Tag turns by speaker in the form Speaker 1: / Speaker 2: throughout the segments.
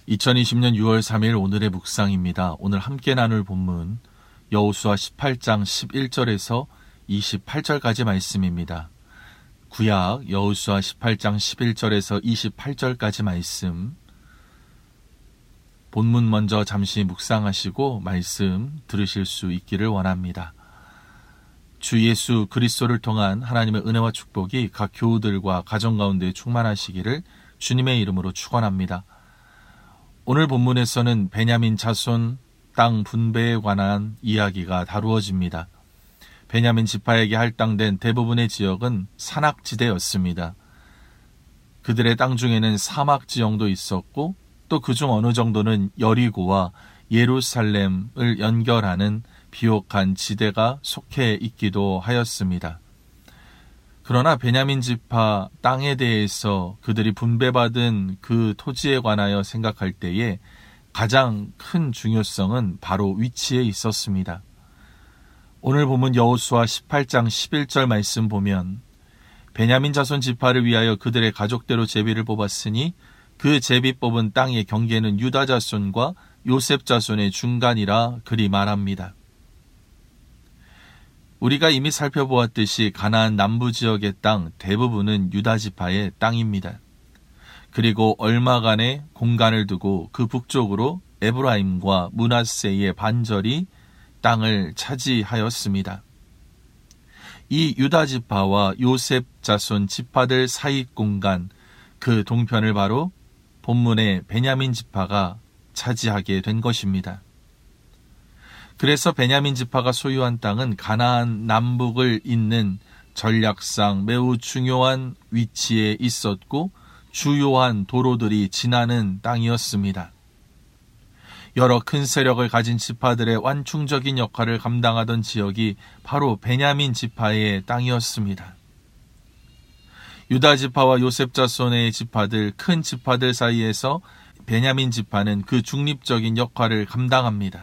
Speaker 1: 2020년 6월 3일 오늘의 묵상입니다. 오늘 함께 나눌 본문 여호수아 18장 11절에서 28절까지 말씀입니다. 구약 여호수아 18장 11절에서 28절까지 말씀, 본문 먼저 잠시 묵상하시고 말씀 들으실 수 있기를 원합니다. 주 예수 그리스도를 통한 하나님의 은혜와 축복이 각 교우들과 가정 가운데 충만하시기를 주님의 이름으로 축원합니다. 오늘 본문에서는 베냐민 자손 땅 분배에 관한 이야기가 다루어집니다. 베냐민 지파에게 할당된 대부분의 지역은 산악지대였습니다. 그들의 땅 중에는 사막 지형도 있었고 또 그중 어느 정도는 여리고와 예루살렘을 연결하는 비옥한 지대가 속해 있기도 하였습니다. 그러나 베냐민 지파 땅에 대해서 그들이 분배받은 그 토지에 관하여 생각할 때에 가장 큰 중요성은 바로 위치에 있었습니다. 오늘 본문 여호수아 18장 11절 말씀 보면 베냐민 자손 지파를 위하여 그들의 가족대로 제비를 뽑았으니 그 제비 뽑은 땅의 경계는 유다 자손과 요셉 자손의 중간이라 그리 말합니다. 우리가 이미 살펴보았듯이 가나안 남부 지역의 땅 대부분은 유다 지파의 땅입니다. 그리고 얼마간의 공간을 두고 그 북쪽으로 에브라임과 므낫세의 반절이 땅을 차지하였습니다. 이 유다 지파와 요셉 자손 지파들 사이 공간, 그 동편을 바로 본문의 베냐민 지파가 차지하게 된 것입니다. 그래서 베냐민 지파가 소유한 땅은 가나안 남북을 잇는 전략상 매우 중요한 위치에 있었고 주요한 도로들이 지나는 땅이었습니다. 여러 큰 세력을 가진 지파들의 완충적인 역할을 감당하던 지역이 바로 베냐민 지파의 땅이었습니다. 유다 지파와 요셉 자손의 지파들, 큰 지파들 사이에서 베냐민 지파는 그 중립적인 역할을 감당합니다.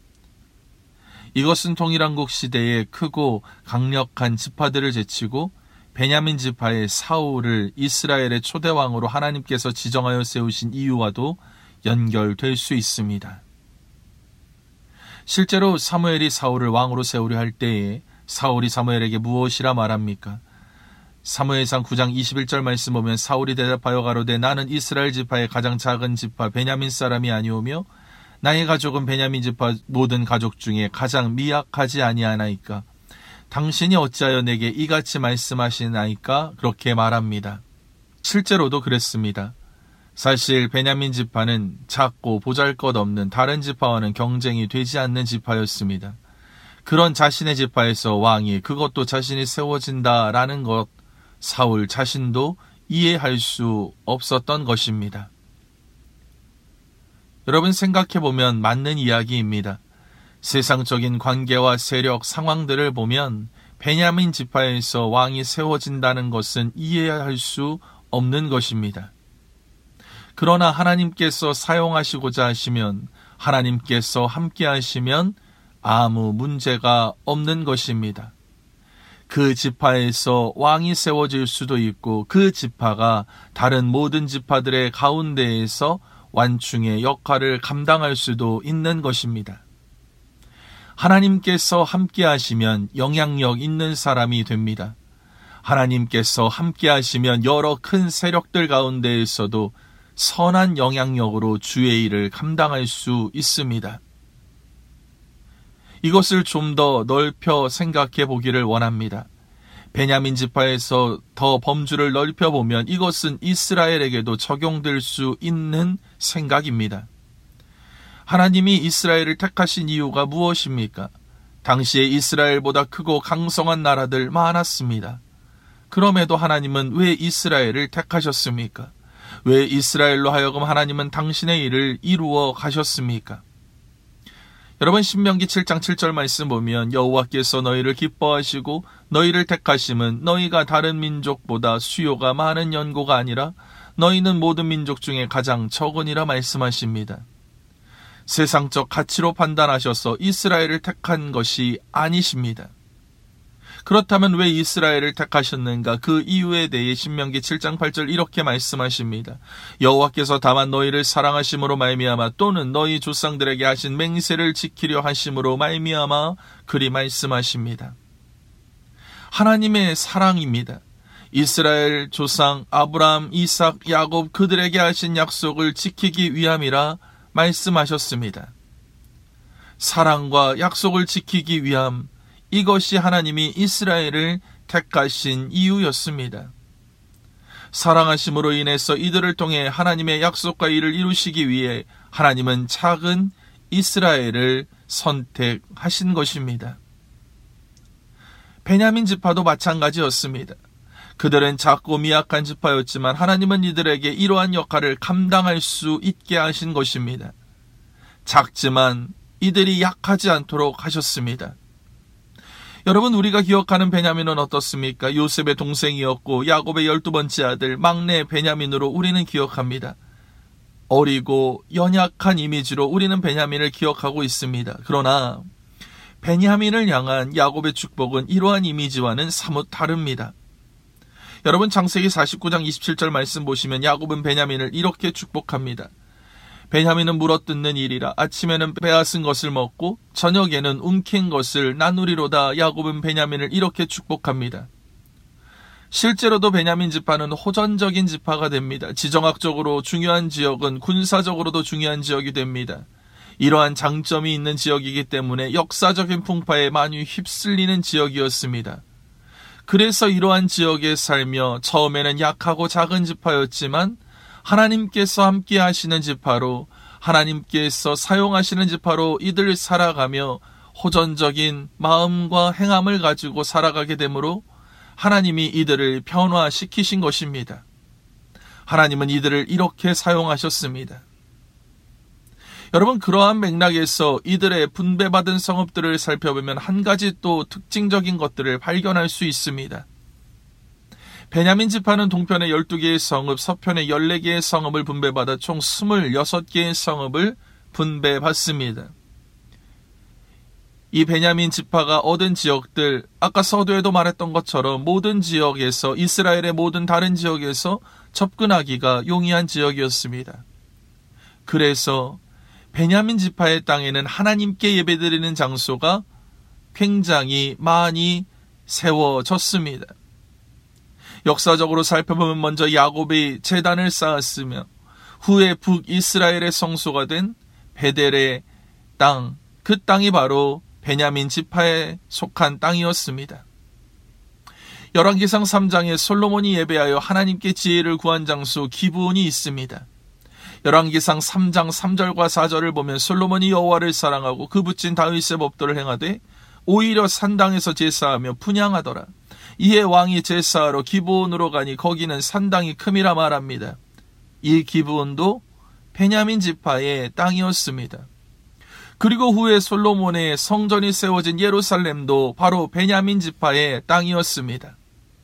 Speaker 1: 이것은 통일왕국 시대에 크고 강력한 지파들을 제치고 베냐민 지파의 사울을 이스라엘의 초대왕으로 하나님께서 지정하여 세우신 이유와도 연결될 수 있습니다. 실제로 사무엘이 사울을 왕으로 세우려 할 때에 사울이 사무엘에게 무엇이라 말합니까? 사무엘상 9장 21절 말씀 보면 사울이 대답하여 가로되 나는 이스라엘 지파의 가장 작은 지파 베냐민 사람이 아니오며 나의 가족은 베냐민 지파 모든 가족 중에 가장 미약하지 아니하나이까? 당신이 어찌하여 내게 이같이 말씀하시나이까? 그렇게 말합니다. 실제로도 그랬습니다. 사실 베냐민 지파는 작고 보잘것없는 다른 지파와는 경쟁이 되지 않는 지파였습니다. 그런 자신의 지파에서 왕이, 그것도 자신이 세워진다라는 것, 사울 자신도 이해할 수 없었던 것입니다. 여러분, 생각해보면 맞는 이야기입니다. 세상적인 관계와 세력, 상황들을 보면 베냐민 지파에서 왕이 세워진다는 것은 이해할 수 없는 것입니다. 그러나 하나님께서 사용하시고자 하시면, 하나님께서 함께 하시면 아무 문제가 없는 것입니다. 그 지파에서 왕이 세워질 수도 있고 그 지파가 다른 모든 지파들의 가운데에서 완충의 역할을 감당할 수도 있는 것입니다. 하나님께서 함께 하시면 영향력 있는 사람이 됩니다. 하나님께서 함께 하시면 여러 큰 세력들 가운데에서도 선한 영향력으로 주의 일을 감당할 수 있습니다. 이것을 좀 더 넓혀 생각해 보기를 원합니다. 베냐민 지파에서 더 범주를 넓혀보면 이것은 이스라엘에게도 적용될 수 있는 생각입니다. 하나님이 이스라엘을 택하신 이유가 무엇입니까? 당시에 이스라엘보다 크고 강성한 나라들 많았습니다. 그럼에도 하나님은 왜 이스라엘을 택하셨습니까? 왜 이스라엘로 하여금 하나님은 당신의 일을 이루어 가셨습니까? 여러분, 신명기 7장 7절 말씀 보면 여호와께서 너희를 기뻐하시고 너희를 택하심은 너희가 다른 민족보다 수요가 많은 연고가 아니라 너희는 모든 민족 중에 가장 적으니라 말씀하십니다. 세상적 가치로 판단하셔서 이스라엘을 택한 것이 아니십니다. 그렇다면 왜 이스라엘을 택하셨는가? 그 이유에 대해 신명기 7장 8절 이렇게 말씀하십니다. 여호와께서 다만 너희를 사랑하심으로 말미암아 또는 너희 조상들에게 하신 맹세를 지키려 하심으로 말미암아 그리 말씀하십니다. 하나님의 사랑입니다. 이스라엘 조상 아브라함, 이삭, 야곱 그들에게 하신 약속을 지키기 위함이라 말씀하셨습니다. 사랑과 약속을 지키기 위함, 이것이 하나님이 이스라엘을 택하신 이유였습니다. 사랑하심으로 인해서 이들을 통해 하나님의 약속과 일을 이루시기 위해 하나님은 작은 이스라엘을 선택하신 것입니다. 베냐민 지파도 마찬가지였습니다. 그들은 작고 미약한 지파였지만 하나님은 이들에게 이러한 역할을 감당할 수 있게 하신 것입니다. 작지만 이들이 약하지 않도록 하셨습니다. 여러분, 우리가 기억하는 베냐민은 어떻습니까? 요셉의 동생이었고 야곱의 12번째 아들 막내 베냐민으로 우리는 기억합니다. 어리고 연약한 이미지로 우리는 베냐민을 기억하고 있습니다. 그러나 베냐민을 향한 야곱의 축복은 이러한 이미지와는 사뭇 다릅니다. 여러분, 창세기 49장 27절 말씀 보시면 야곱은 베냐민을 이렇게 축복합니다. 베냐민은 물어뜯는 일이라 아침에는 빼앗은 것을 먹고 저녁에는 움킨 것을 나누리로다. 야곱은 베냐민을 이렇게 축복합니다. 실제로도 베냐민 지파는 호전적인 지파가 됩니다. 지정학적으로 중요한 지역은 군사적으로도 중요한 지역이 됩니다. 이러한 장점이 있는 지역이기 때문에 역사적인 풍파에 많이 휩쓸리는 지역이었습니다. 그래서 이러한 지역에 살며 처음에는 약하고 작은 지파였지만 하나님께서 함께 하시는 지파로, 하나님께서 사용하시는 지파로 이들 살아가며 호전적인 마음과 행함을 가지고 살아가게 되므로 하나님이 이들을 변화시키신 것입니다. 하나님은 이들을 이렇게 사용하셨습니다. 여러분, 그러한 맥락에서 이들의 분배받은 성읍들을 살펴보면 한 가지 또 특징적인 것들을 발견할 수 있습니다. 베냐민 지파는 동편의 12개의 성읍, 서편의 14개의 성읍을 분배받아 총 26개의 성읍을 분배받습니다. 이 베냐민 지파가 얻은 지역들, 아까 서두에도 말했던 것처럼 모든 지역에서, 이스라엘의 모든 다른 지역에서 접근하기가 용이한 지역이었습니다. 그래서 베냐민 지파의 땅에는 하나님께 예배드리는 장소가 굉장히 많이 세워졌습니다. 역사적으로 살펴보면 먼저 야곱이 제단을 쌓았으며 후에 북이스라엘의 성소가 된 베델의 땅, 그 땅이 바로 베냐민 지파에 속한 땅이었습니다. 열왕기상 3장에 솔로몬이 예배하여 하나님께 지혜를 구한 장소 기브온이 있습니다. 열왕기상 3장 3절과 4절을 보면 솔로몬이 여호와를 사랑하고 그 붙인 다윗의 법도를 행하되 오히려 산당에서 제사하며 분향하더라. 이에 왕이 제사하러 기브온으로 가니 거기는 산당이 큼이라 말합니다. 이 기브온도 베냐민 지파의 땅이었습니다. 그리고 후에 솔로몬의 성전이 세워진 예루살렘도 바로 베냐민 지파의 땅이었습니다.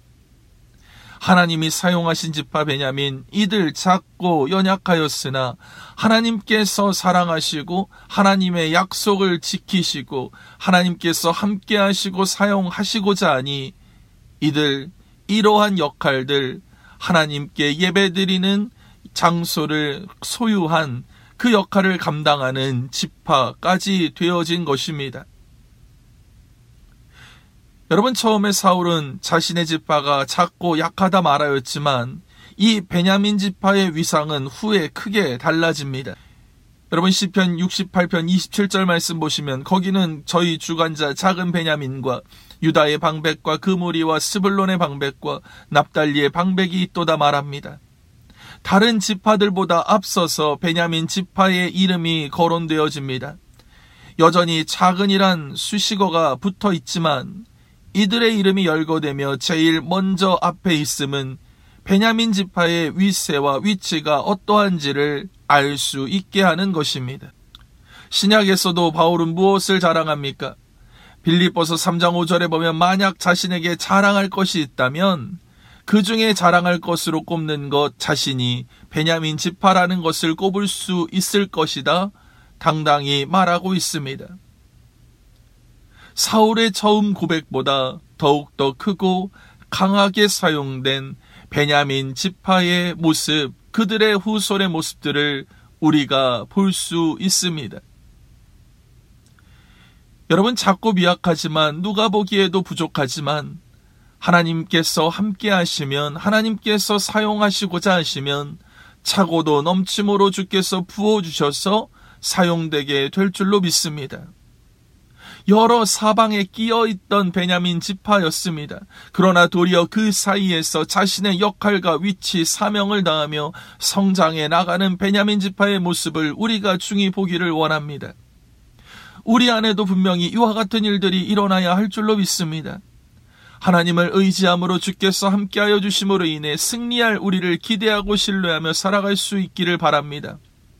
Speaker 1: 하나님이 사용하신 지파 베냐민, 이들 작고 연약하였으나 하나님께서 사랑하시고 하나님의 약속을 지키시고 하나님께서 함께 하시고 사용하시고자 하니 이들 이러한 역할들, 하나님께 예배드리는 장소를 소유한 그 역할을 감당하는 지파까지 되어진 것입니다. 여러분, 처음에 사울은 자신의 지파가 작고 약하다 말하였지만 이 베냐민 지파의 위상은 후에 크게 달라집니다. 여러분, 시편 68편 27절 말씀 보시면 거기는 저희 주관자 작은 베냐민과 유다의 방백과 그 무리와 스불론의 방백과 납달리의 방백이 있도다 말합니다. 다른 지파들보다 앞서서 베냐민 지파의 이름이 거론되어집니다. 여전히 작은이란 수식어가 붙어 있지만 이들의 이름이 열거되며 제일 먼저 앞에 있음은 베냐민 지파의 위세와 위치가 어떠한지를 알 수 있게 하는 것입니다. 신약에서도 바울은 무엇을 자랑합니까? 빌립보서 3장 5절에 보면 만약 자신에게 자랑할 것이 있다면 그 중에 자랑할 것으로 꼽는 것 자신이 베냐민 지파라는 것을 꼽을 수 있을 것이다 당당히 말하고 있습니다. 사울의 처음 고백보다 더욱더 크고 강하게 사용된 베냐민 지파의 모습, 그들의 후손의 모습들을 우리가 볼 수 있습니다. 여러분, 작고 미약하지만 누가 보기에도 부족하지만 하나님께서 함께 하시면, 하나님께서 사용하시고자 하시면 차고도 넘침으로 주께서 부어주셔서 사용되게 될 줄로 믿습니다. 여러 사방에 끼어있던 베냐민 지파였습니다. 그러나 도리어 그 사이에서 자신의 역할과 위치, 사명을 다하며 성장해 나가는 베냐민 지파의 모습을 우리가 중히 보기를 원합니다. 우리 안에도 분명히 이와 같은 일들이 일어나야 할 줄로 믿습니다. 하나님을 의지함으로 주께서 함께하여 주심으로 인해 승리할 우리를 기대하고 신뢰하며 살아갈 수 있기를 바랍니다.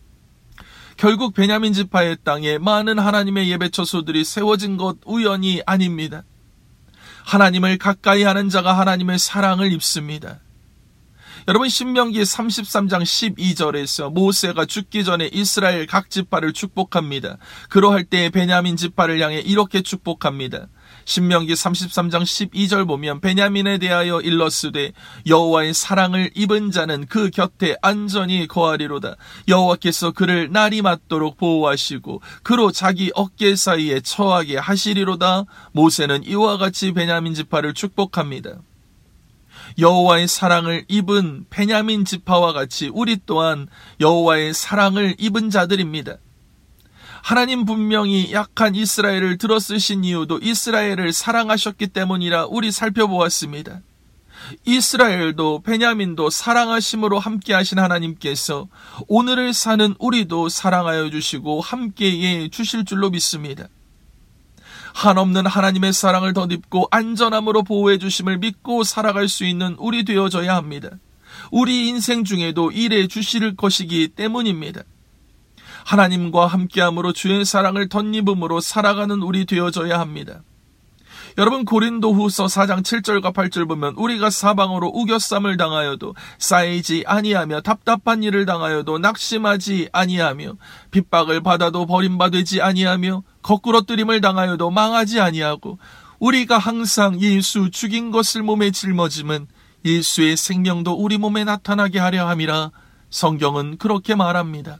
Speaker 1: 결국 베냐민 지파의 땅에 많은 하나님의 예배처소들이 세워진 것 우연이 아닙니다. 하나님을 가까이 하는 자가 하나님의 사랑을 입습니다. 여러분, 신명기 33장 12절에서 모세가 죽기 전에 이스라엘 각 지파를 축복합니다. 그러할 때에 베냐민 지파를 향해 이렇게 축복합니다. 신명기 33장 12절 보면 베냐민에 대하여 일렀으되 여호와의 사랑을 입은 자는 그 곁에 안전히 거하리로다. 여호와께서 그를 날이 맞도록 보호하시고 그로 자기 어깨 사이에 처하게 하시리로다. 모세는 이와 같이 베냐민 지파를 축복합니다. 여호와의 사랑을 입은 베냐민 지파와 같이 우리 또한 여호와의 사랑을 입은 자들입니다. 하나님 분명히 약한 이스라엘을 들어쓰신 이유도 이스라엘을 사랑하셨기 때문이라 우리 살펴보았습니다. 이스라엘도 베냐민도 사랑하심으로 함께하신 하나님께서 오늘을 사는 우리도 사랑하여 주시고 함께해 주실 줄로 믿습니다. 한없는 하나님의 사랑을 덧입고 안전함으로 보호해 주심을 믿고 살아갈 수 있는 우리 되어져야 합니다. 우리 인생 중에도 일해 주실 것이기 때문입니다. 하나님과 함께함으로 주의 사랑을 덧입음으로 살아가는 우리 되어져야 합니다. 여러분, 고린도후서 4장 7절과 8절 보면 우리가 사방으로 우겨쌈을 당하여도 쌓이지 아니하며 답답한 일을 당하여도 낙심하지 아니하며 핍박을 받아도 버림받지 아니하며 거꾸러뜨림을 당하여도 망하지 아니하고 우리가 항상 예수 죽인 것을 몸에 짊어짐은 예수의 생명도 우리 몸에 나타나게 하려 함이라. 성경은 그렇게 말합니다.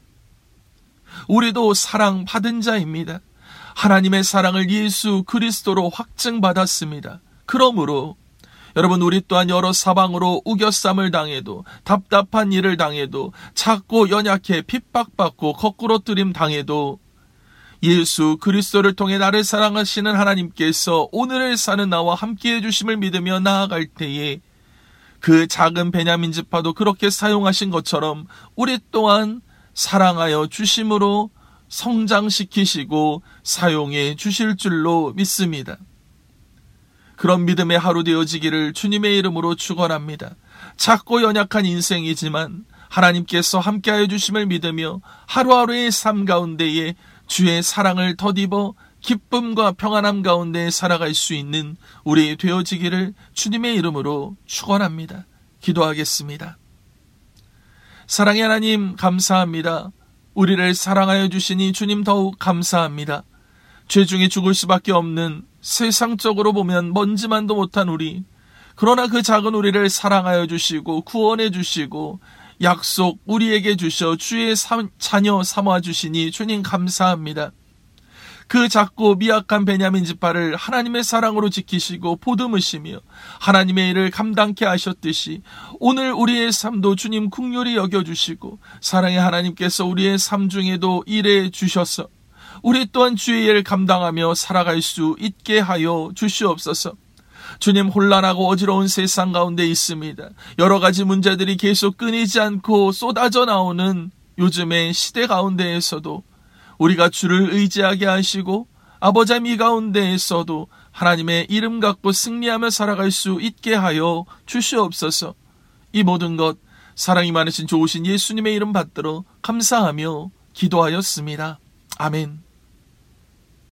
Speaker 1: 우리도 사랑받은 자입니다. 하나님의 사랑을 예수 그리스도로 확증받았습니다. 그러므로 여러분, 우리 또한 여러 사방으로 우겨쌈을 당해도 답답한 일을 당해도 작고 연약해 핍박받고 거꾸로뜨림 당해도 예수 그리스도를 통해 나를 사랑하시는 하나님께서 오늘을 사는 나와 함께해 주심을 믿으며 나아갈 때에 그 작은 베냐민 지파도 그렇게 사용하신 것처럼 우리 또한 사랑하여 주심으로 성장시키시고 사용해 주실 줄로 믿습니다. 그런 믿음의 하루 되어지기를 주님의 이름으로 축원합니다. 작고 연약한 인생이지만 하나님께서 함께하여 주심을 믿으며 하루하루의 삶 가운데에 주의 사랑을 덧입어 기쁨과 평안함 가운데 살아갈 수 있는 우리 되어지기를 주님의 이름으로 축원합니다. 기도하겠습니다. 사랑의 하나님, 감사합니다. 우리를 사랑하여 주시니 주님 더욱 감사합니다. 죄 중에 죽을 수밖에 없는 세상적으로 보면 먼지만도 못한 우리, 그러나 그 작은 우리를 사랑하여 주시고 구원해 주시고 약속 우리에게 주셔 주의 자녀 삼아 주시니 주님 감사합니다. 그 작고 미약한 베냐민 지파를 하나님의 사랑으로 지키시고 보듬으시며 하나님의 일을 감당케 하셨듯이 오늘 우리의 삶도 주님 긍휼히 여겨주시고 사랑의 하나님께서 우리의 삶 중에도 일해 주셔서 우리 또한 주의 일을 감당하며 살아갈 수 있게 하여 주시옵소서. 주님, 혼란하고 어지러운 세상 가운데 있습니다. 여러 가지 문제들이 계속 끊이지 않고 쏟아져 나오는 요즘의 시대 가운데에서도 우리가 주를 의지하게 하시고 아버지의 이 가운데에서도 하나님의 이름 갖고 승리하며 살아갈 수 있게 하여 주시옵소서. 이 모든 것 사랑이 많으신 좋으신 예수님의 이름 받들어 감사하며 기도하였습니다. 아멘.